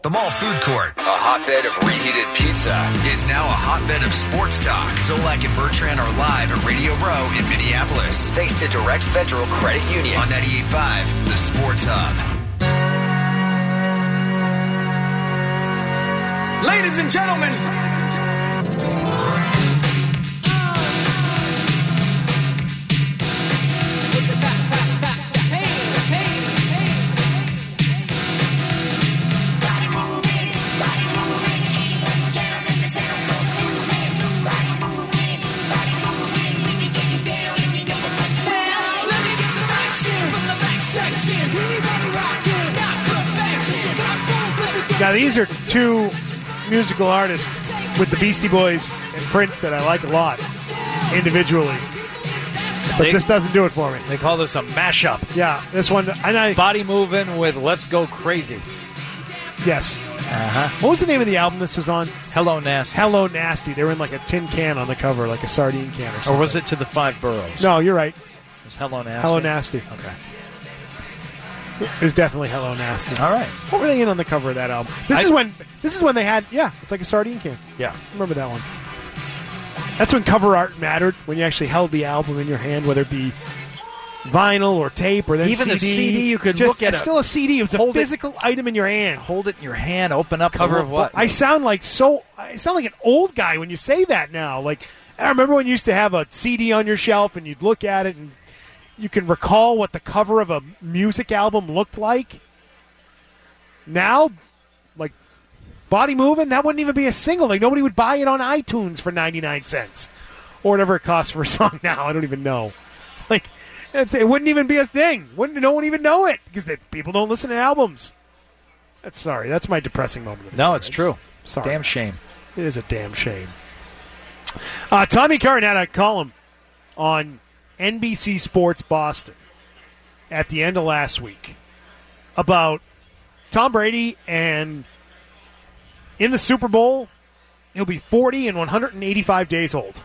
The Mall Food Court, a hotbed of reheated pizza, is now a hotbed of sports talk. Zolak and Bertrand are live at Radio Row in Minneapolis, thanks to Direct Federal Credit Union on 98.5, The Sports Hub. Ladies and gentlemen. Now, these are two musical artists with the Beastie Boys and Prince that I like a lot individually. But this doesn't do it for me. They call this a mashup. Yeah, this one. Body Moving with Let's Go Crazy. Yes. What was the name of the album this was on? Hello Nasty. Hello Nasty. They were in like a tin can on the cover, like a sardine can or something. Or was it To the Five Boroughs? No, you're right. It was Hello Nasty? Hello Nasty. Okay. It was definitely Hello Nasty. All right. What were they in on the cover of that album? This is when they had, it's like a sardine can. Yeah. Remember that one. That's when cover art mattered, when you actually held the album in your hand, whether it be vinyl or tape or then even CD. a CD, you could look at it. Still a CD. It was a physical item in your hand. Hold it in your hand. Open up. Cover of what? I sound like an old guy when you say that now. Like, I remember when you used to have a CD on your shelf and you'd look at it and you can recall what the cover of a music album looked like. Now, like, Body Moving, that wouldn't even be a single. Like, nobody would buy it on iTunes for 99 cents. Or whatever it costs for a song now. I don't even know. Like, it wouldn't even be a thing. No one even know it because people don't listen to albums. That's my depressing moment. No, it's true. Sorry. Damn shame. It is a damn shame. Tommy Curran had a column on NBC Sports Boston at the end of last week about Tom Brady, and in the Super Bowl, he'll be 40 and 185 days old.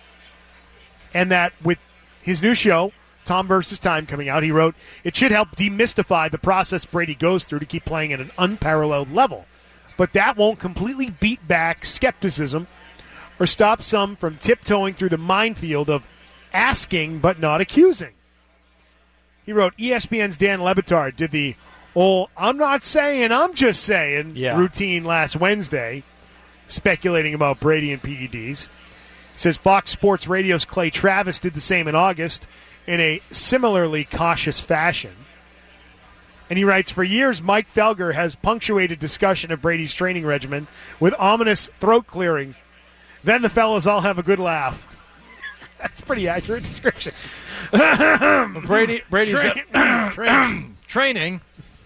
And that with his new show, Tom vs. Time, coming out, he wrote, it should help demystify the process Brady goes through to keep playing at an unparalleled level. But that won't completely beat back skepticism or stop some from tiptoeing through the minefield of asking but not accusing. He wrote, ESPN's Dan Le Batard did the I'm not saying, I'm just saying routine last Wednesday, speculating about Brady and PEDs. Says Fox Sports Radio's Clay Travis did the same in August in a similarly cautious fashion. And he writes, for years, Mike Felger has punctuated discussion of Brady's training regimen with ominous throat clearing. Then the fellas all have a good laugh. That's a pretty accurate description. Brady's training.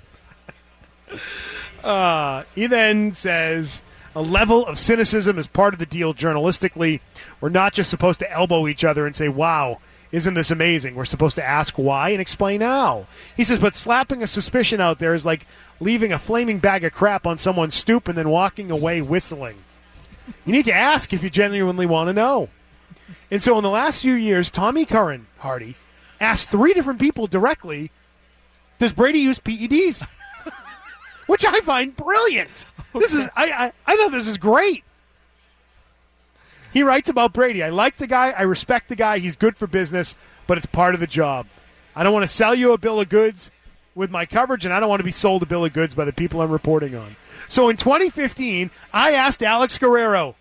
He then says, a level of cynicism is part of the deal journalistically. We're not just supposed to elbow each other and say, wow, isn't this amazing? We're supposed to ask why and explain how. He says, but slapping a suspicion out there is like leaving a flaming bag of crap on someone's stoop and then walking away whistling. You need to ask if you genuinely want to know. And so in the last few years, Tommy Curran, Hardy, asked 3 different people directly, does Brady use PEDs? Which I find brilliant. Okay. This is I thought this is great. He writes about Brady. I like the guy. I respect the guy. He's good for business, but it's part of the job. I don't want to sell you a bill of goods with my coverage, and I don't want to be sold a bill of goods by the people I'm reporting on. So in 2015, I asked Alex Guerrero.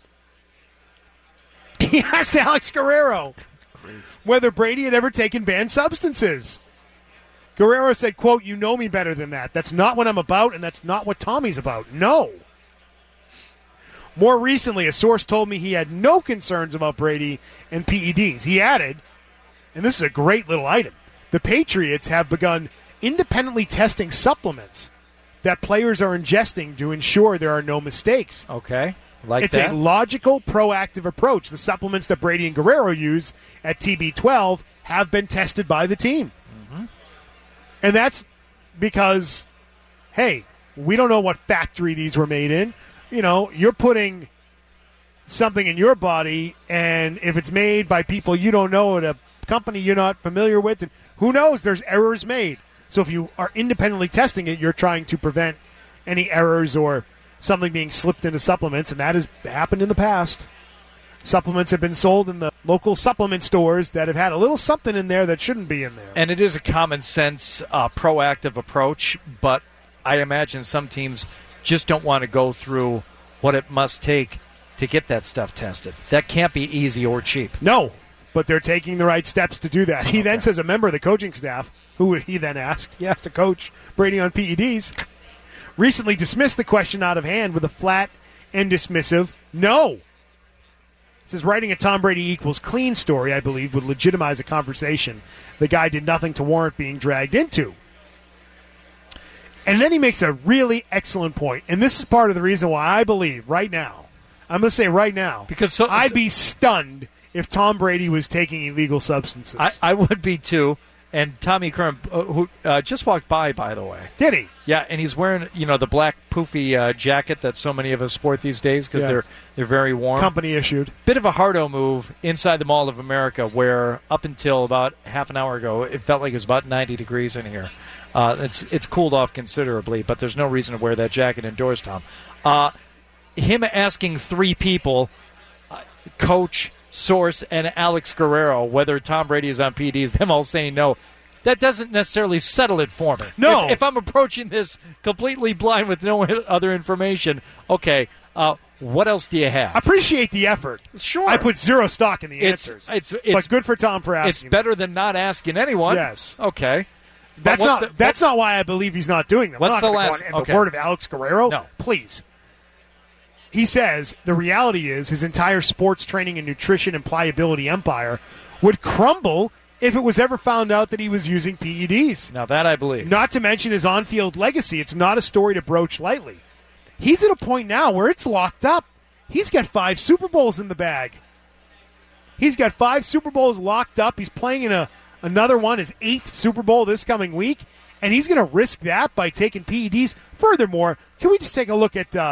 He asked Alex Guerrero whether Brady had ever taken banned substances. Guerrero said, quote, you know me better than that. That's not what I'm about, and that's not what Tommy's about. No. More recently, a source told me he had no concerns about Brady and PEDs. He added, and this is a great little item, the Patriots have begun independently testing supplements that players are ingesting to ensure there are no mistakes. Okay. It's a logical, proactive approach. The supplements that Brady and Guerrero use at TB12 have been tested by the team. Mm-hmm. And that's because, hey, we don't know what factory these were made in. You know, you're putting something in your body, and if it's made by people you don't know at a company you're not familiar with, and who knows, there's errors made. So if you are independently testing it, you're trying to prevent any errors or something being slipped into supplements, and that has happened in the past. Supplements have been sold in the local supplement stores that have had a little something in there that shouldn't be in there. And it is a common sense, proactive approach, but I imagine some teams just don't want to go through what it must take to get that stuff tested. That can't be easy or cheap. No, but they're taking the right steps to do that. He then says a member of the coaching staff, who he asked to coach Brady on PEDs, recently dismissed the question out of hand with a flat and dismissive no. Says writing a Tom Brady equals clean story, I believe, would legitimize a conversation the guy did nothing to warrant being dragged into. And then he makes a really excellent point, and this is part of the reason why I believe right now, I'm going to say right now, because I'd be stunned if Tom Brady was taking illegal substances. I would be too. And Tommy Curran, who just walked by the way. Did he? Yeah, and he's wearing the black poofy jacket that so many of us sport these days because they're very warm. Company issued. Bit of a hardo move inside the Mall of America, where up until about half an hour ago, it felt like it was about 90 degrees in here. It's cooled off considerably, but there's no reason to wear that jacket indoors, Tom. Him asking three people, coach, source, and Alex Guerrero, whether Tom Brady is on PEDs, them all saying no, that doesn't necessarily settle it for me. No. If I'm approaching this completely blind with no other information, okay, what else do you have? Appreciate the effort. Sure. I put zero stock in the answers. But good for Tom for asking. It's better than not asking anyone. Yes. Okay. That's not why I believe he's not doing them. What's the last? The word of Alex Guerrero? No. Please. He says the reality is his entire sports training and nutrition and pliability empire would crumble if it was ever found out that he was using PEDs. Now that I believe. Not to mention his on-field legacy. It's not a story to broach lightly. He's at a point now where it's locked up. He's got 5 Super Bowls in the bag. He's got 5 Super Bowls locked up. He's playing in another one, his 8th Super Bowl this coming week, and he's going to risk that by taking PEDs. Furthermore, can we just take a look at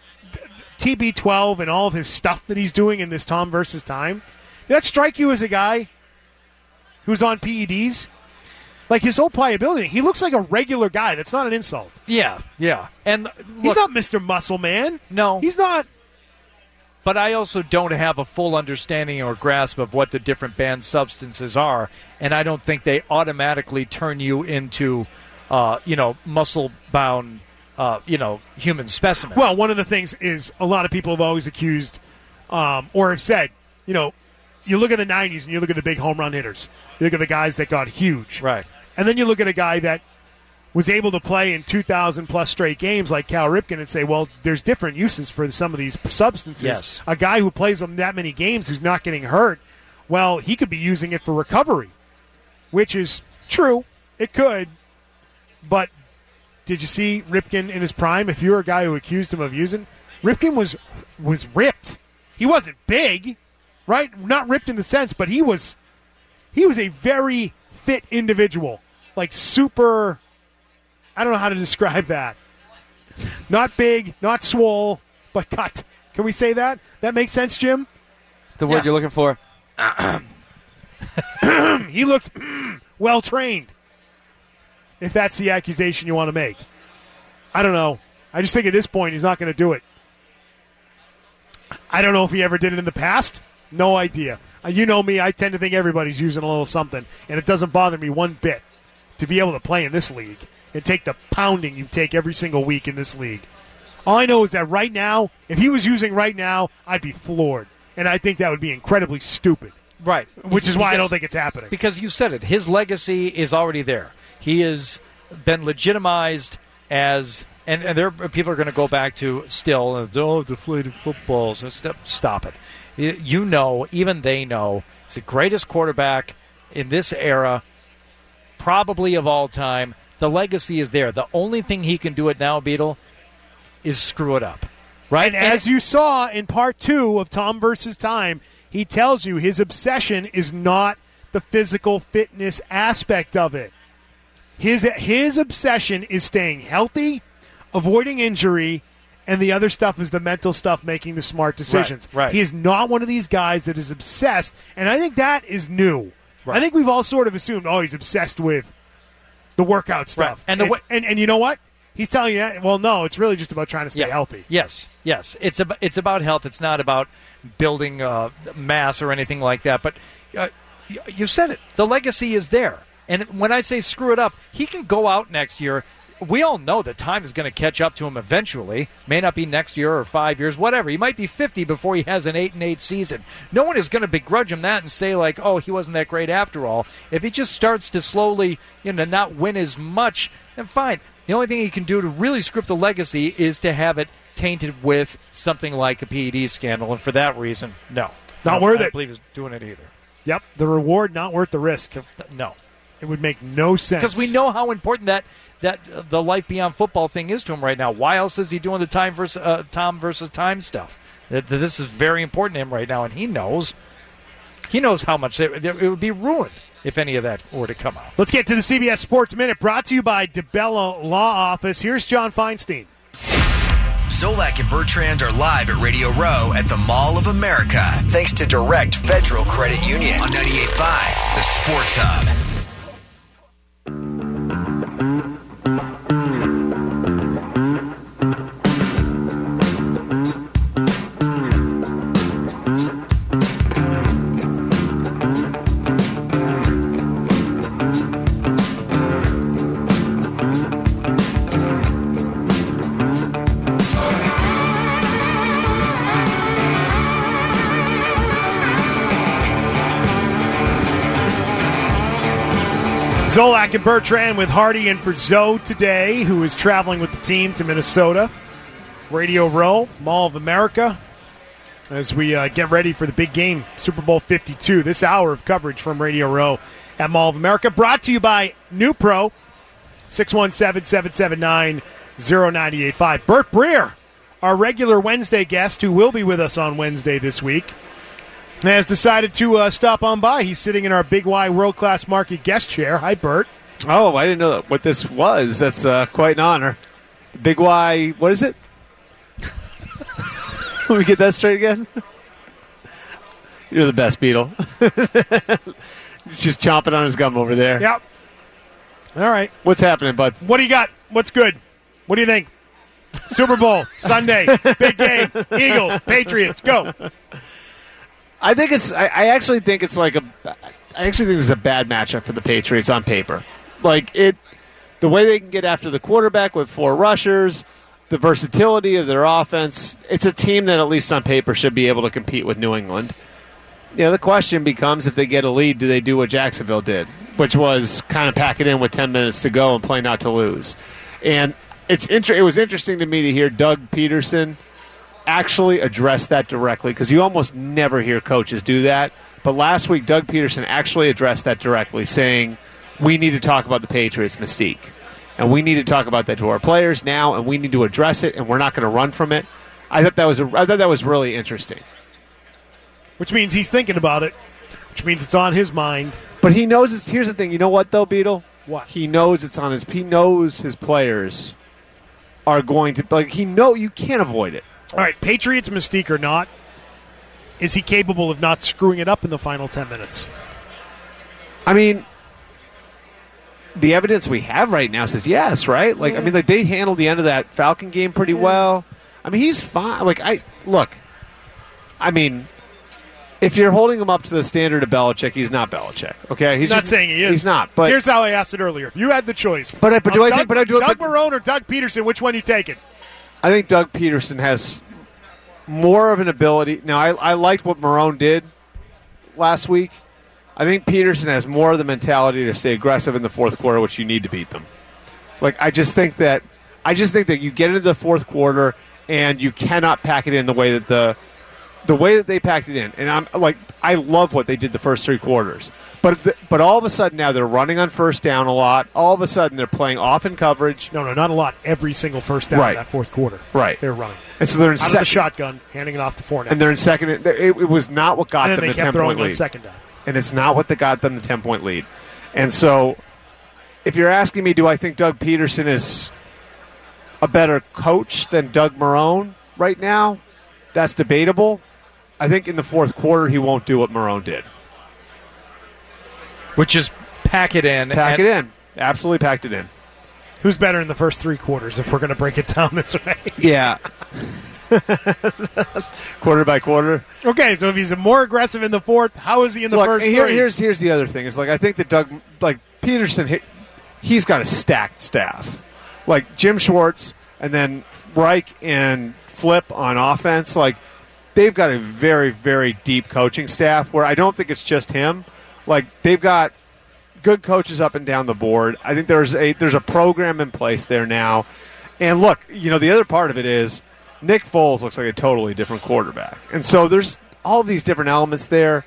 TB12 and all of his stuff that he's doing in this Tom versus Time? Did that strike you as a guy who's on PEDs? Like his whole pliability, he looks like a regular guy. That's not an insult. Yeah. And look, he's not Mr. Muscle Man. No. He's not. But I also don't have a full understanding or grasp of what the different banned substances are, and I don't think they automatically turn you into, muscle-bound, human specimens. Well, one of the things is a lot of people have always accused or have said, you look at the 90s and you look at the big home run hitters. You look at the guys that got huge. Right. And then you look at a guy that was able to play in 2,000-plus straight games like Cal Ripken and say, well, there's different uses for some of these substances. Yes. A guy who plays them that many games who's not getting hurt, well, he could be using it for recovery, which is true. It could. But did you see Ripken in his prime? If you were a guy who accused him of using, Ripken was ripped. He wasn't big, right? Not ripped in the sense, but he was a very fit individual. Like super, I don't know how to describe that. Not big, not swole, but cut. Can we say that? That makes sense, Jim? The word you're looking for. He looked well-trained, if that's the accusation you want to make. I don't know. I just think at this point he's not going to do it. I don't know if he ever did it in the past. No idea. You know me, I tend to think everybody's using a little something, and it doesn't bother me one bit to be able to play in this league and take the pounding you take every single week in this league. All I know is that right now, if he was using right now, I'd be floored. And I think that would be incredibly stupid. Right. Which is why I don't think it's happening. Because you said it. His legacy is already there. He has been legitimized as, and there people are going to go back to still, deflated footballs. Stop it. Even they know, he's the greatest quarterback in this era, probably of all time. The legacy is there. The only thing he can do it now, Beetle, is screw it up. Right? And as you saw in part 2 of Tom versus Time, he tells you his obsession is not the physical fitness aspect of it. His obsession is staying healthy, avoiding injury, and the other stuff is the mental stuff, making the smart decisions. Right. He is not one of these guys that is obsessed, and I think that is new. Right. I think we've all sort of assumed, he's obsessed with the workout stuff. Right. And you know what? he's telling you, well, no, it's really just about trying to stay healthy. Yes. It's about health. It's not about building mass or anything like that. But you said it. The legacy is there. And when I say screw it up, he can go out next year. We all know that time is going to catch up to him eventually. May not be next year or 5 years, whatever. He might be 50 before he has an 8-8 season. No one is going to begrudge him that and say, like, oh, he wasn't that great after all. If he just starts to slowly, not win as much, then fine. The only thing he can do to really screw up the legacy is to have it tainted with something like a PED scandal. And for that reason, no. Not worth it. I don't believe he's doing it either. Yep. The reward, not worth the risk. No. It would make no sense. Because we know how important that the life beyond football thing is to him right now. Why else is he doing the Tom versus time stuff? This is very important to him right now, and he knows how much it would be ruined if any of that were to come out. Let's get to the CBS Sports Minute, brought to you by DeBella Law Office. Here's John Feinstein. Zolak and Bertrand are live at Radio Row at the Mall of America, thanks to Direct Federal Credit Union on 98.5, the Sports Hub. Zolak and Bertrand with Hardy and for Zoe today, who is traveling with the team to Minnesota. Radio Row, Mall of America, as we get ready for the big game, Super Bowl 52. This hour of coverage from Radio Row at Mall of America, brought to you by New Pro, 617-779-0985. Bert Breer, our regular Wednesday guest, who will be with us on Wednesday this week, has decided to stop on by. He's sitting in our Big Y world-class market guest chair. Hi, Bert. Oh, I didn't know what this was. That's quite an honor. Big Y, what is it? Let me get that straight again. You're the best, Beetle. He's just chomping on his gum over there. Yep. All right. What's happening, bud? What do you got? What's good? What do you think? Super Bowl, Sunday, big game, Eagles, Patriots, go. I actually think it's a bad matchup for the Patriots on paper. The way they can get after the quarterback with 4 rushers, the versatility of their offense, it's a team that at least on paper should be able to compete with New England. The question becomes, if they get a lead, do they do what Jacksonville did, which was kind of pack it in with 10 minutes to go and play not to lose. And it was interesting to me to hear Doug Peterson actually address that directly, because you almost never hear coaches do that. But last week, Doug Peterson actually addressed that directly, saying we need to talk about the Patriots' mystique. And we need to talk about that to our players now, and we need to address it, and we're not going to run from it. I thought that was really interesting. Which means he's thinking about it, which means it's on his mind. But he knows it's, here's the thing, you know what, though, Beetle? What? He knows it's on he knows his players are going to, you can't avoid it. All right, Patriots mystique or not, is he capable of not screwing it up in the final 10 minutes? I mean, the evidence we have right now says yes, right? They handled the end of that Falcon game pretty well. I mean, he's fine. If you're holding him up to the standard of Belichick, he's not Belichick. Okay, he's not saying he is. He's not. But here's how I asked it earlier: if you had the choice, Doug Marrone or Doug Peterson, which one are you taking? I think Doug Peterson has more of an ability. Now, I liked what Marrone did last week. I think Peterson has more of the mentality to stay aggressive in the fourth quarter, which you need to beat them. I just think that you get into the fourth quarter and you cannot pack it in the way that the way that they packed it in. And I love what they did the first 3 quarters. But all of a sudden now they're running on first down a lot. All of a sudden they're playing off in coverage. No, not a lot. Every single first down in that fourth quarter. Right. They're running. And so they're in out of the shotgun, handing it off to Fournette. And they're in second. It was not what got them the 10-point lead. And they kept throwing on second down. And it's not what got them the 10-point lead. And so if you're asking me, do I think Doug Peterson is a better coach than Doug Marrone right now? That's debatable. I think in the fourth quarter he won't do what Marrone did. Which is pack it in. Pack it in. Absolutely packed it in. Who's better in the first 3 quarters if we're going to break it down this way? Yeah. Quarter by quarter. Okay, so if he's more aggressive in the fourth, how is he in the first 3? Here's the other thing. Is I think that Doug Peterson, he's got a stacked staff. Like Jim Schwartz and then Reich and Flip on offense. They've got a very, very deep coaching staff where I don't think it's just him. They've got good coaches up and down the board. I think there's a program in place there now. And look, the other part of it is Nick Foles looks like a totally different quarterback. And so there's all these different elements there.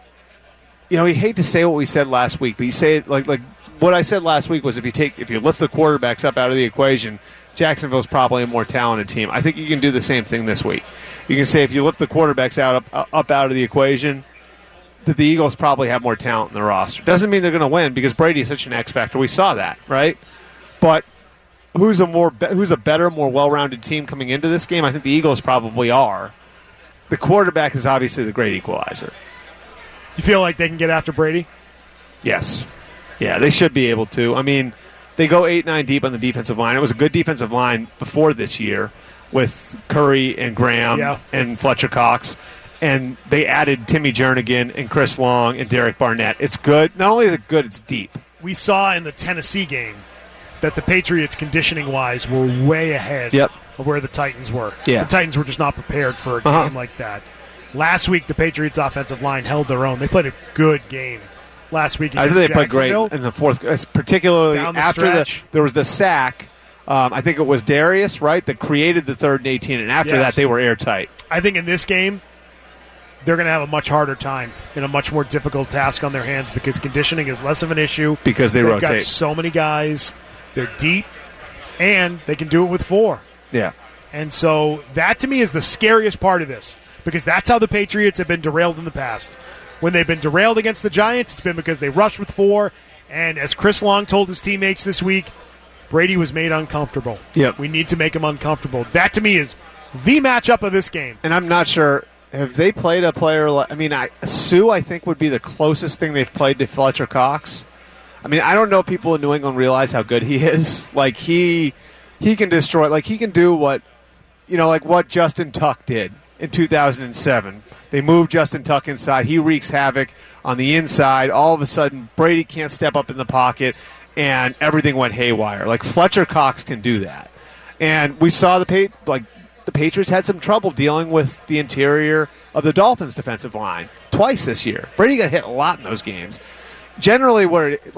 We hate to say what we said last week, but you say it like what I said last week was if you lift the quarterbacks up out of the equation, Jacksonville's probably a more talented team. I think you can do the same thing this week. You can say if you lift the quarterbacks up out of the equation, that the Eagles probably have more talent in the roster. Doesn't mean they're going to win because Brady is such an X factor. We saw that, right? But who's a better, more well-rounded team coming into this game? I think the Eagles probably are. The quarterback is obviously the great equalizer. You feel like they can get after Brady? Yes. Yeah, they should be able to. I mean, they go 8-9 deep on the defensive line. It was a good defensive line before this year with Curry and Graham and Fletcher Cox. And they added Timmy Jernigan and Chris Long and Derek Barnett. It's good. Not only is it good, it's deep. We saw in the Tennessee game that the Patriots, conditioning-wise, were way ahead of where the Titans were. Yeah. The Titans were just not prepared for a game like that. Last week, the Patriots' offensive line held their own. They played a good game last week against I think they played great Jacksonville. in the fourth, particularly after there was the sack. I think it was Darius, right, that created the 3rd and 18, and after that, they were airtight. I think in this game, they're going to have a much harder time and a much more difficult task on their hands because conditioning is less of an issue. Because they've got so many guys. They're deep, and they can do it with 4. Yeah. And so that, to me, is the scariest part of this because that's how the Patriots have been derailed in the past. When they've been derailed against the Giants, it's been because they rushed with 4, and as Chris Long told his teammates this week, Brady was made uncomfortable. Yep. We need to make him uncomfortable. That, to me, is the matchup of this game. And I'm not sure... Have they played a player like... Sue, I think, would be the closest thing they've played to Fletcher Cox. I don't know if people in New England realize how good he is. He can destroy... he can do what... what Justin Tuck did in 2007. They moved Justin Tuck inside. He wreaks havoc on the inside. All of a sudden, Brady can't step up in the pocket, and everything went haywire. Fletcher Cox can do that. And we saw the Patriots had some trouble dealing with the interior of the Dolphins' defensive line twice this year. Brady got hit a lot in those games. Generally,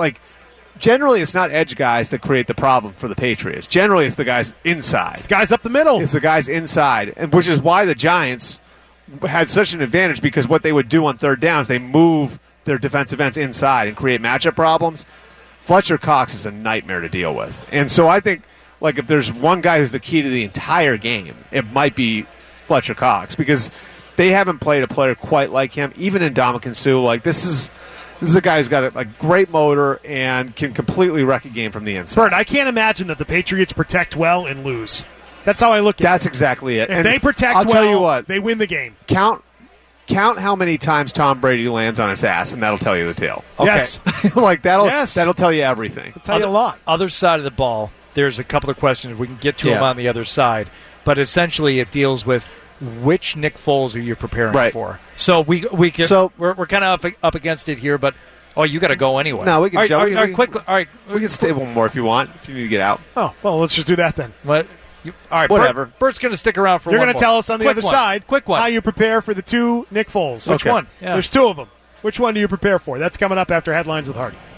it's not edge guys that create the problem for the Patriots. Generally, it's the guys inside. It's the guys up the middle. It's the guys inside, and which is why the Giants had such an advantage because what they would do on 3rd downs, they move their defensive ends inside and create matchup problems. Fletcher Cox is a nightmare to deal with, and so I think. If there's one guy who's the key to the entire game, it might be Fletcher Cox because they haven't played a player quite like him, even in Ndamukong Suh. This is a guy who's got a great motor and can completely wreck a game from the inside. Bert, I can't imagine that the Patriots protect well and lose. That's how I look at it. That's exactly it. If they protect I'll tell you what, they win the game. Count how many times Tom Brady lands on his ass, and that'll tell you the tale. Okay. Yes. That'll tell you everything. It'll tell you a lot. Other side of the ball. There's a couple of questions. We can get to them on the other side. But essentially it deals with which Nick Foles are you preparing for. So we're kind of up against it here, but you got to go anyway. No, we can jump. We can stay one more if you want, if you need to get out. Oh, well, let's just do that then. All right, whatever. Bert's going to stick around for You're one going to tell us on the other side how you prepare for the 2 Nick Foles. Which one? Yeah. There's 2 of them. Which one do you prepare for? That's coming up after Headlines with Hardy.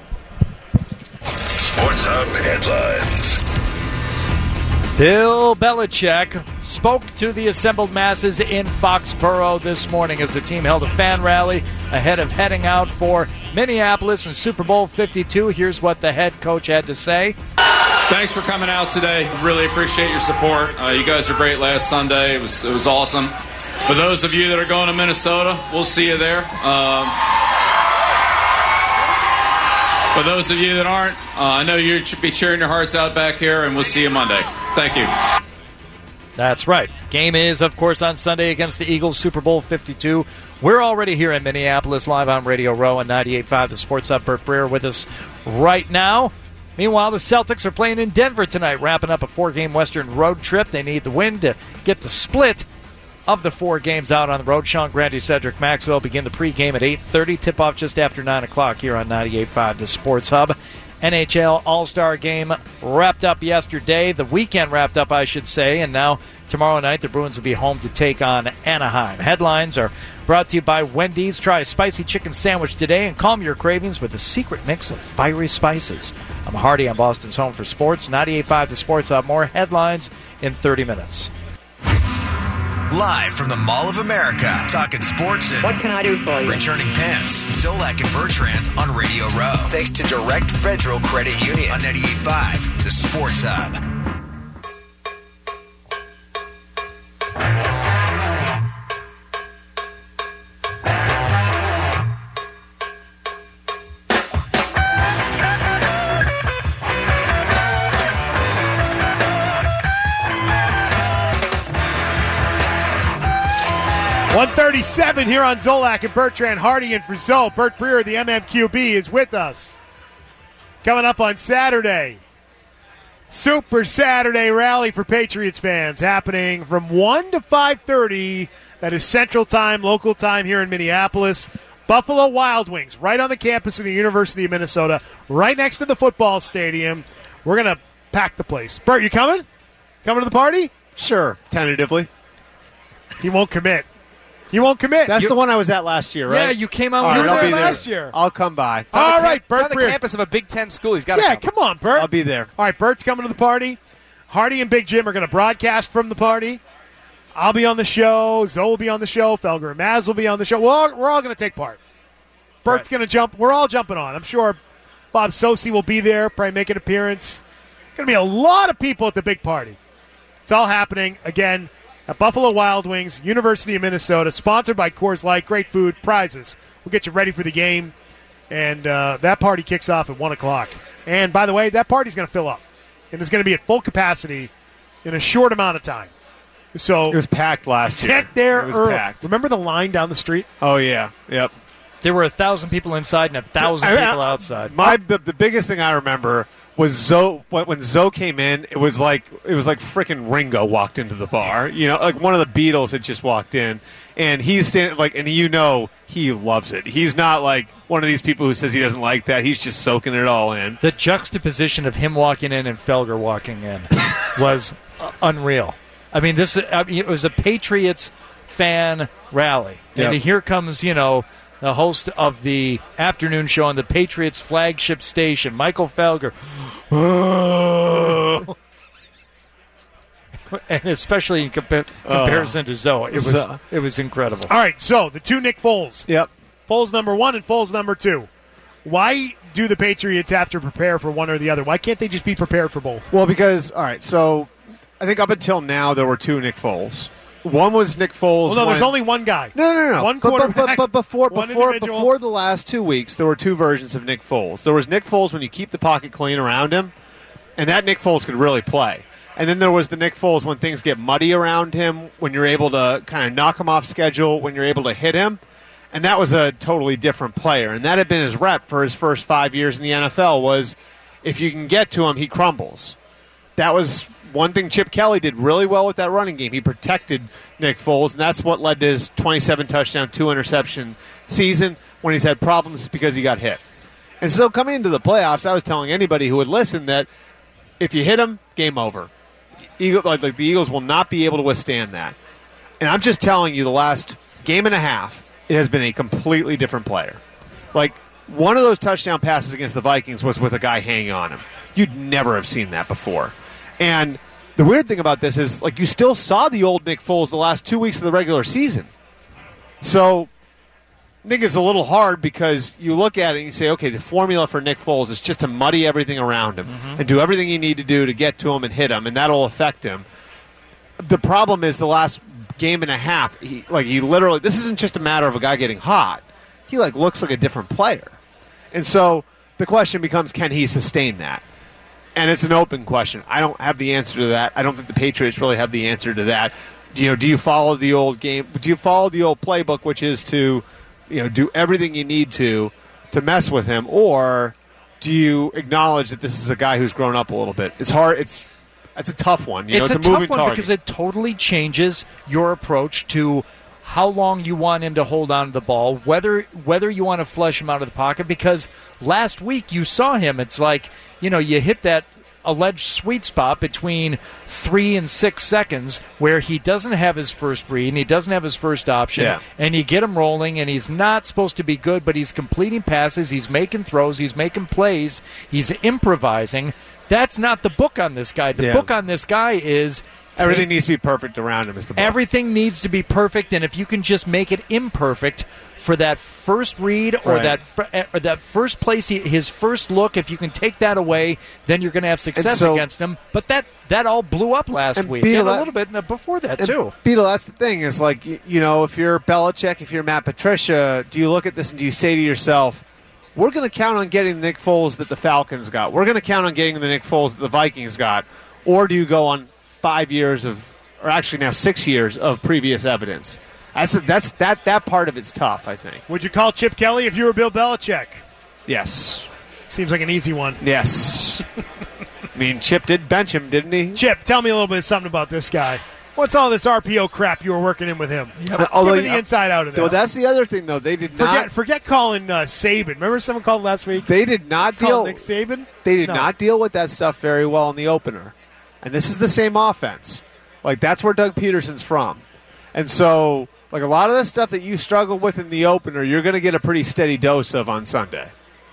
Sports Hub Headlines. Bill Belichick spoke to the assembled masses in Foxborough this morning as the team held a fan rally ahead of heading out for Minneapolis in Super Bowl 52. Here's what the head coach had to say. Thanks for coming out today. Really appreciate your support. You guys were great last Sunday. It was awesome. For those of you that are going to Minnesota, we'll see you there. For those of you that aren't, I know you should be cheering your hearts out back here, and we'll see you Monday. Thank you. That's right. Game is, of course, on Sunday against the Eagles, Super Bowl 52. We're already here in Minneapolis, live on Radio Row and 98.5 The Sports Hub. Bert Breer with us right now. Meanwhile, the Celtics are playing in Denver tonight, wrapping up a 4-game Western road trip. They need the win to get the split of the 4 games out on the road. Sean Grande, Cedric Maxwell begin the pregame at 8:30. Tip-off just after 9 o'clock here on 98.5, the Sports Hub. NHL All-Star Game wrapped up yesterday. The weekend wrapped up, I should say, and now tomorrow night the Bruins will be home to take on Anaheim. Headlines are brought to you by Wendy's. Try a spicy chicken sandwich today and calm your cravings with a secret mix of fiery spices. I'm Hardy on Boston's Home for Sports. 98.5 the Sports Hub. More headlines in 30 minutes. Live from the Mall of America, talking sports and what can I do for you? Returning Pants, Zolak and Bertrand on Radio Row. Thanks to Direct Federal Credit Union on 98.5, the Sports Hub. .137 here on Zolak and Bertrand. Hardy and for Zoe. Bert Breer, the MMQB, is with us. Coming up on Saturday, Super Saturday Rally for Patriots fans happening from 1 to 5:30. That is Central Time, local time here in Minneapolis. Buffalo Wild Wings, right on the campus of the University of Minnesota, right next to the football stadium. We're going to pack the place. Bert, you coming? Coming to the party? Sure, tentatively. He won't commit. You won't commit. That's the one I was at last year, right? Yeah, you came out All with right, I'll be there. there. last year. I'll come by. All right, It's Bert on the Breer. campus of a Big Ten school. He's got to Yeah, come on, Bert. I'll be there. All right, Bert's coming to the party. Hardy and Big Jim are going to broadcast from the party. I'll be on the show. Zoe will be on the show. Felger and Maz will be on the show. We're all going to take part. Bert's going to jump. We're all jumping on. I'm sure Bob Sosi will be there, probably make an appearance. Going to be a lot of people at the big party. It's all happening, again, at Buffalo Wild Wings, University of Minnesota, sponsored by Coors Light. Great food, prizes. We'll get you ready for the game. And that party kicks off at 1 o'clock. And, by the way, that party's going to fill up. And it's going to be at full capacity in a short amount of time. So It was packed last year. get there It was early. packed. Remember the line down the street? Oh, yeah. Yep. There were 1,000 people inside and 1,000 people outside. The biggest thing I remember was Zoe. When Zoe came in, it was like freaking Ringo walked into the bar. You know, like one of the Beatles had just walked in, and he's standing and he loves it. He's not like one of these people who says he doesn't like that. He's just soaking it all in. The juxtaposition of him walking in and Felger walking in was unreal. I mean, it was a Patriots fan rally, and Yep. here comes the host of the afternoon show on the Patriots flagship station, Michael Felger. And especially in comparison to Zoe, it was incredible. All right, so the two Nick Foles. Yep. Foles number 1 and Foles number 2. Why do the Patriots have to prepare for one or the other? Why can't they just be prepared for both? Well, because all right, so I think up until now there were two Nick Foles. One was Nick Foles. Well, no, there's only one guy. No. One But quarterback, before one individual. before the last 2 weeks, there were two versions of Nick Foles. There was Nick Foles when you keep the pocket clean around him, and that Nick Foles could really play. And then there was the Nick Foles when things get muddy around him, when you're able to kind of knock him off schedule, when you're able to hit him. And that was a totally different player. And that had been his rep for his first 5 years in the NFL was if you can get to him, he crumbles. That was one thing Chip Kelly did really well with that running game. He protected Nick Foles, and that's what led to his 27 touchdown, 2 interception season. When he's had problems, it's because he got hit. And so coming into the playoffs, I was telling anybody who would listen that if you hit him, game over. The Eagles will not be able to withstand that. And I'm just telling you, the last game and a half, it has been a completely different player. Like, one of those touchdown passes against the Vikings was with a guy hanging on him. You'd never have seen that before. And the weird thing about this is, you still saw the old Nick Foles the last 2 weeks of the regular season. So, I think it's a little hard because you look at it and you say, okay, the formula for Nick Foles is just to muddy everything around him and do everything you need to do to get to him and hit him, and that'll affect him. The problem is the last game and a half, he literally, this isn't just a matter of a guy getting hot. He, looks like a different player. And so the question becomes, can he sustain that? And it's an open question. I don't have the answer to that. I don't think the Patriots really have the answer to that. Do you follow the old game? Do you follow the old playbook, which is to do everything you need to mess with him, or do you acknowledge that this is a guy who's grown up a little bit? It's hard. It's a tough one. It's a moving tough one target. because it totally changes your approach to how long you want him to hold on to the ball, whether you want to flush him out of the pocket. Because last week you saw him. It's like, you hit that alleged sweet spot between 3 and 6 seconds where he doesn't have his first read and he doesn't have his first option, and you get him rolling, and he's not supposed to be good, but he's completing passes, he's making throws, he's making plays, he's improvising. That's not the book on this guy. The book on this guy is everything needs to be perfect around him. Is the book. Everything needs to be perfect, and if you can just make it imperfect for that first read or that first place, his first look, if you can take that away, then you're going to have success against him. But that all blew up last week, and a little bit before that too. Beetle, that's the thing is like if you're Belichick, if you're Matt Patricia, do you look at this and do you say to yourself, we're going to count on getting the Nick Foles that the Falcons got. We're going to count on getting the Nick Foles that the Vikings got. Or do you go on 5 years or actually now 6 years of previous evidence? That part of it's tough, I think. Would you call Chip Kelly if you were Bill Belichick? Yes. Seems like an easy one. Yes. I mean, Chip did bench him, didn't he? Chip, tell me a little bit something about this guy. What's all this RPO crap you were working in with him? Give me the inside out of this. Well, that's the other thing, though. They did not forget calling Saban. Remember someone called last week? They did not deal Nick Saban. They did not deal with that stuff very well in the opener, and this is the same offense. Like that's where Doug Peterson's from, and so like a lot of the stuff that you struggled with in the opener, you're going to get a pretty steady dose of on Sunday.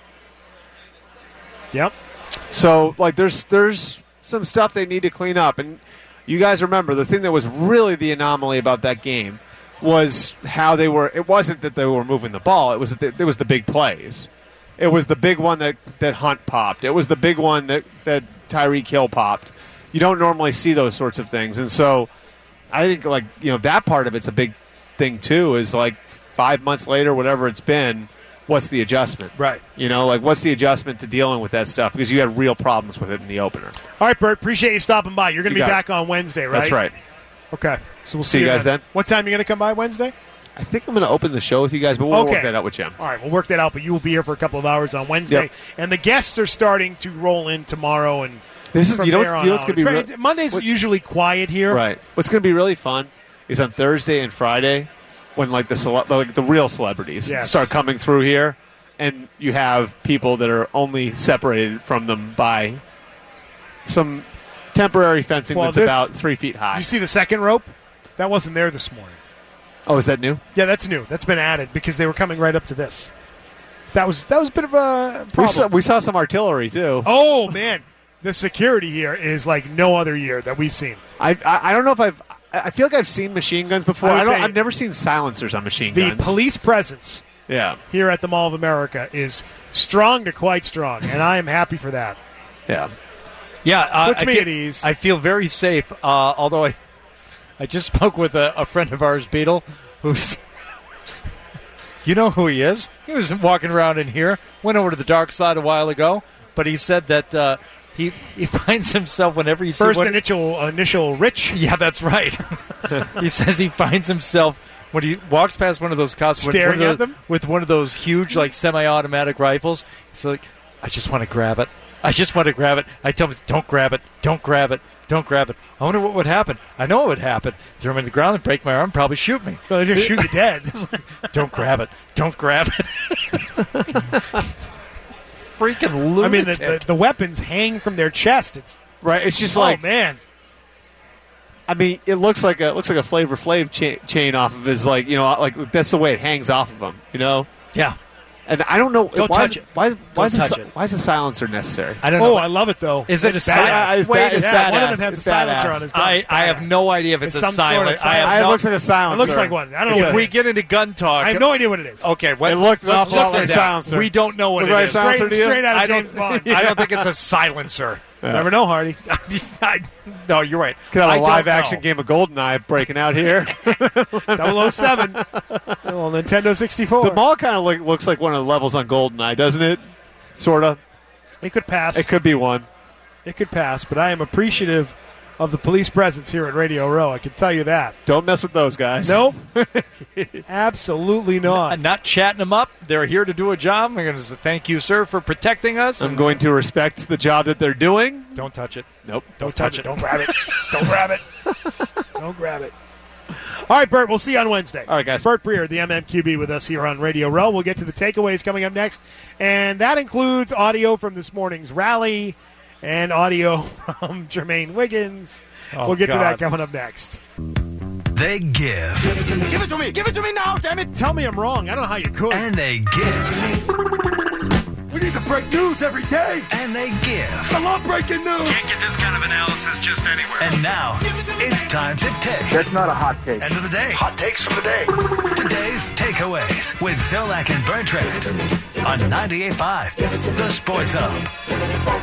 Yep. So like there's some stuff they need to clean up, and you guys remember the thing that was really the anomaly about that game was how they were. It wasn't that they were moving the ball. It was that it was the big plays. It was the big one that Hunt popped. It was the big one that Tyreek Hill popped. You don't normally see those sorts of things, and so I think that part of it's a big thing too. Is like 5 months later, whatever it's been. What's the adjustment? Right. What's the adjustment to dealing with that stuff? Because you had real problems with it in the opener. All right, Bert, appreciate you stopping by. You're going to be back on Wednesday, right? That's right. Okay. So we'll see you guys then. What time are you going to come by Wednesday? I think I'm going to open the show with you guys, but we'll work that out with Jim. All right, we'll work that out, but you will be here for a couple of hours on Wednesday. Yep. And the guests are starting to roll in tomorrow. And this is what's going to be Monday's usually quiet here. Right. What's going to be really fun is on Thursday and Friday when the real celebrities start coming through here. And you have people that are only separated from them by some temporary fencing that's about 3 feet high. Did you see the second rope? That wasn't there this morning. Oh, is that new? Yeah, that's new. That's been added because they were coming right up to this. That was a bit of a problem. We saw some artillery, too. Oh, man. The security here is like no other year that we've seen. I don't know if I feel like I've seen machine guns before. I've never seen silencers on machine guns. The police presence here at the Mall of America is strong to quite strong, and I am happy for that. Yeah. Yeah, puts me at ease. I feel very safe, although I just spoke with a friend of ours, Beetle, who's... You know who he is. He was walking around in here, went over to the dark side a while ago, but he said that he finds himself whenever you see... First initial Rich? Yeah, that's right. He says he finds himself... When he walks past one of those cops staring at them with one of those huge, like semi-automatic rifles, he's like, "I just want to grab it. I just want to grab it." I tell him, "Don't grab it. Don't grab it. Don't grab it." I wonder what would happen. I know what would happen. Throw him in the ground and break my arm, probably shoot me. Well, they just shoot you dead. Don't grab it. Don't grab it. Freaking lunatic. I mean, the weapons hang from their chest. It's right. It's just like, oh man. I mean, it looks like a Flavor Flav chain off of his, like that's the way it hangs off of him, Yeah. And I don't know. Don't touch it. Why is the silencer necessary? I don't know. Oh, I love it though. Is it a silencer? One of them has a silencer on his gun. I have no idea if it's a silencer. It looks like a silencer. It looks like one. I don't know. If we get into gun talk, I have no idea what it is. Okay, it looked an awful lot like a silencer. We don't know what it is. Straight out of James Bond. I don't think it's a silencer. Yeah. Never know, Hardy. No, you're right. Could have a live-action game of GoldenEye breaking out here. 007. Well, Nintendo 64. The mall kind of looks like one of the levels on GoldenEye, doesn't it? Sort of. It could pass. It could be one. It could pass, but I am appreciative of the police presence here at Radio Row. I can tell you that. Don't mess with those guys. Nope. Absolutely not. Not chatting them up. They're here to do a job. I'm going to say thank you, sir, for protecting us. I'm going to respect the job that they're doing. Don't touch it. Nope. Don't touch it. Don't grab it. Don't grab it. Don't grab it. All right, Bert, we'll see you on Wednesday. All right, guys. Bert Breer, the MMQB, with us here on Radio Row. We'll get to the takeaways coming up next, and that includes audio from this morning's rally and audio from Jermaine Wiggins. We'll get to that coming up next. They give. Give it to me! Give it to me now, damn it! Tell me I'm wrong. I don't know how you could. And they give. We need to break news every day! And they give. I love breaking news! Can't get this kind of analysis just anywhere. And now, it's time to take. That's not a hot take. End of the day. Hot takes from the day. Today's Takeaways with Zolak and Bertrand on 98.5, The Sports Hub.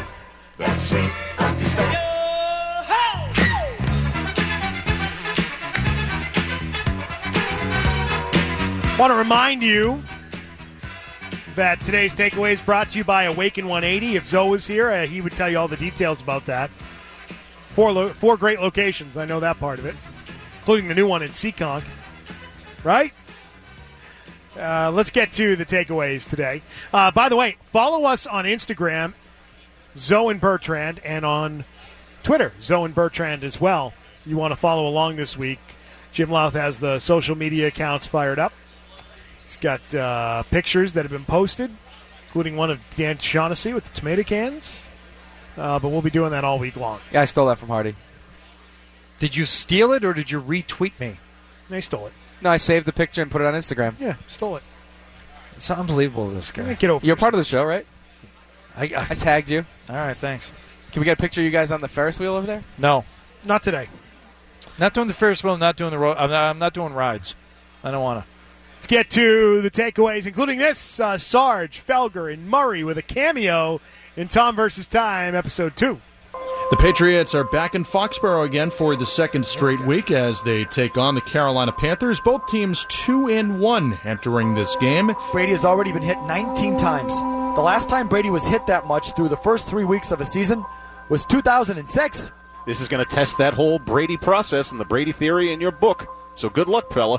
Want to remind you that today's takeaway is brought to you by Awaken 180. If Zoe was here, he would tell you all the details about that. Four great locations. I know that part of it, including the new one in Seekonk. Right? Let's get to the takeaways today. By the way, follow us on Instagram, Zoe and Bertrand, and on Twitter, Zoe and Bertrand as well. You want to follow along this week. Jim Louth has the social media accounts fired up. He's got pictures that have been posted, including one of Dan Shaughnessy with the tomato cans. But we'll be doing that all week long. Yeah, I stole that from Hardy. Did you steal it or did you retweet me? I stole it. No, I saved the picture and put it on Instagram. Yeah, stole it. It's unbelievable, this guy. Get over You're part of the show, right? I tagged you. All right, thanks. Can we get a picture of you guys on the Ferris wheel over there? No. Not today. Not doing the Ferris wheel, not doing the road. I'm not doing rides. I don't want to. Let's get to the takeaways, including this. Sarge, Felger, and Murray with a cameo in Tom vs. Time, Episode 2. The Patriots are back in Foxborough again for the second straight week as they take on the Carolina Panthers. Both teams 2-1 entering this game. Brady has already been hit 19 times. The last time Brady was hit that much through the first 3 weeks of a season was 2006. This is going to test that whole Brady process and the Brady theory in your book. So good luck, fella.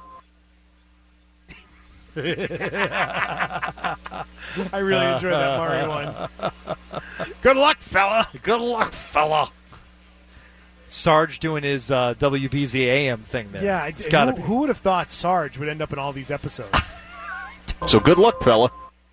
I really enjoyed that Murray one. Good luck, fella. Good luck, fella. Sarge doing his WBZ AM thing there. Yeah, it's got to be. Who would have thought Sarge would end up in all these episodes? So good luck, fella.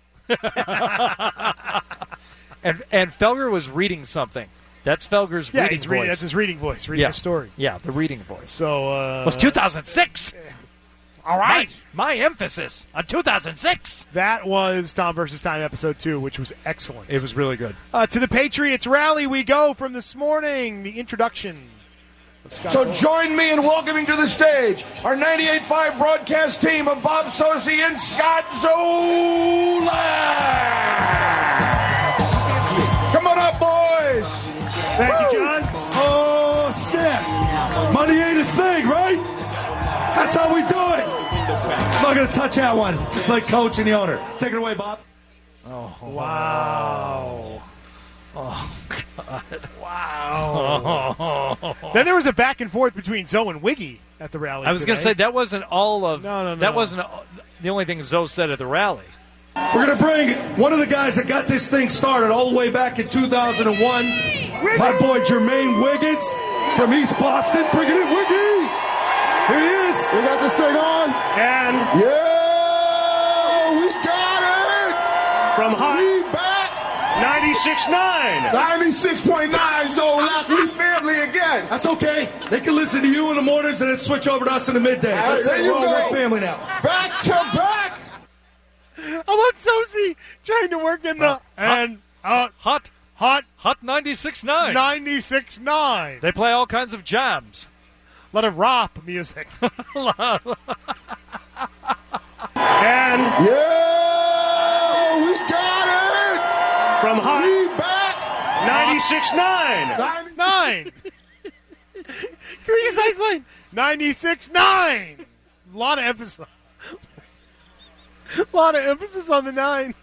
And Felger was reading something. That's Felger's reading voice. That's his reading voice, reading a story. Yeah, the reading voice. So it was 2006. All right. My emphasis on 2006. That was Tom vs. Time, Episode 2, which was excellent. It was really good. To the Patriots rally we go from this morning. The introduction. So join me in welcoming to the stage our 98.5 broadcast team of Bob Sosi and Scott Zolak. Come on up, boys. Thank you, John. Oh, snap. Money ain't a thing, right? That's how we do it. I'm not going to touch that one, just like Coach and the owner. Take it away, Bob. Oh, wow. Oh, God. Wow. Then there was a back and forth between Zoe and Wiggy at the rally. I was going to say, that wasn't all of... No. That wasn't the only thing Zoe said at the rally. We're going to bring one of the guys that got this thing started all the way back in 2001. My boy Jermaine Wiggins from East Boston. Bring it in, Wiggy. Here he is. We got this thing on. And yeah, we got it. From Hot. We back. 96.9. 96.9 Zolak. We family again. That's okay. They can listen to you in the mornings and then switch over to us in the middays. That's it. We're all one family now. Back to back. I want Sosi trying to work in the Hot 96.9. 96.9. They play all kinds of jams. A lot of rap music. And yeah, we got it. From Hot. We back. 96.9. 9. Greatest ice line. 96.9. A lot of emphasis. A lot of emphasis on the 9.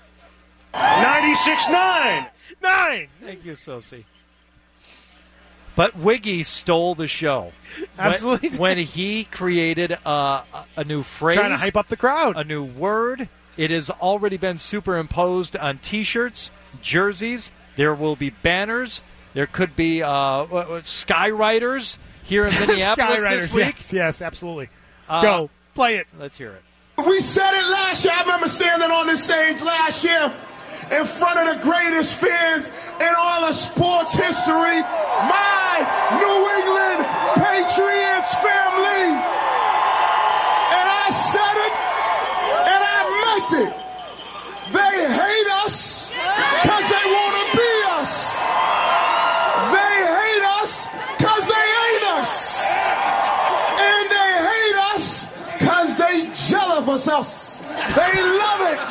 96.9. 9. Thank you, Sosi. But Wiggy stole the show. Absolutely. When he created a new phrase. Trying to hype up the crowd. A new word. It has already been superimposed on T-shirts, jerseys. There will be banners. There could be Skywriters here in Minneapolis this week. Yes, absolutely. Go, play it. Let's hear it. We said it last year. I remember standing on this stage last year in front of the greatest fans in all of sports history. My New England Patriots family. And I said it, and I meant it. They hate us because they want to be us. They hate us because they ain't us. And they hate us because they jealous of us. They love it.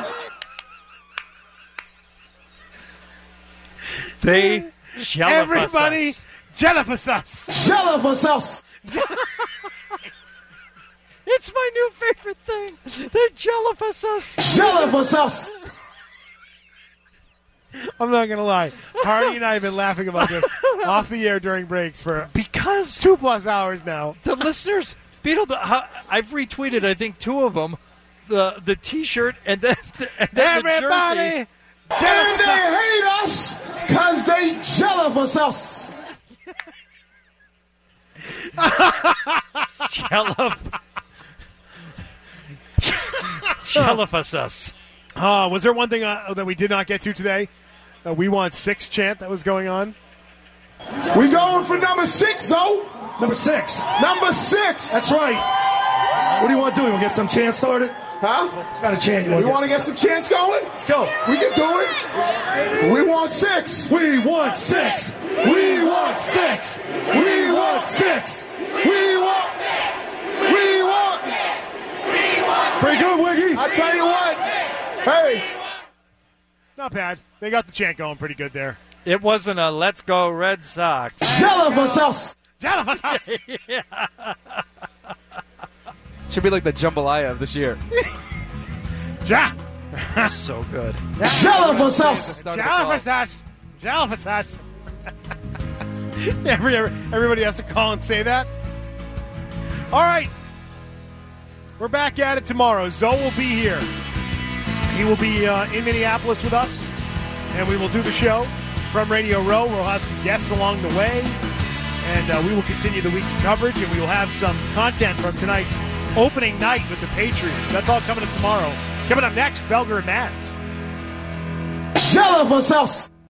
They jealous Everybody us. jealous us. Jealous us. It's my new favorite thing. They're jealous us. Jealous us. I'm not going to lie. Hardy and I have been laughing about this off the air during breaks for because 2+ hours now. The listeners, I've retweeted, I think, 2 of them, the T-shirt and then Everybody the jersey. And they hate us because they jealous us. Jealous us. Was there one thing that we did not get to today? We want 6 chant that was going on. We going for number 6, though. Number 6. Number 6. That's right. What do you want to do? You want to get some chant started? Huh? Got a chant. You want to get some chants going? Let's go. We can do it. We want 6. We want 6. We want 6. We want 6. We want. We want. Pretty good, Wiggy. I tell you what. Hey. Not bad. They got the chant going pretty good there. It wasn't a "Let's Go Red Sox." Jealous us. Jealous us. Should be like the jambalaya of this year. Ja. So good. Jealous us. Jealous us. Jealous us. Everybody has to call and say that. All right. We're back at it tomorrow. Zoe will be here. He will be in Minneapolis with us, and we will do the show from Radio Row. We'll have some guests along the way, and we will continue the weekend coverage, and we will have some content from tonight's opening night with the Patriots. That's all coming up tomorrow. Coming up next, Felger and Maz. Jealous us.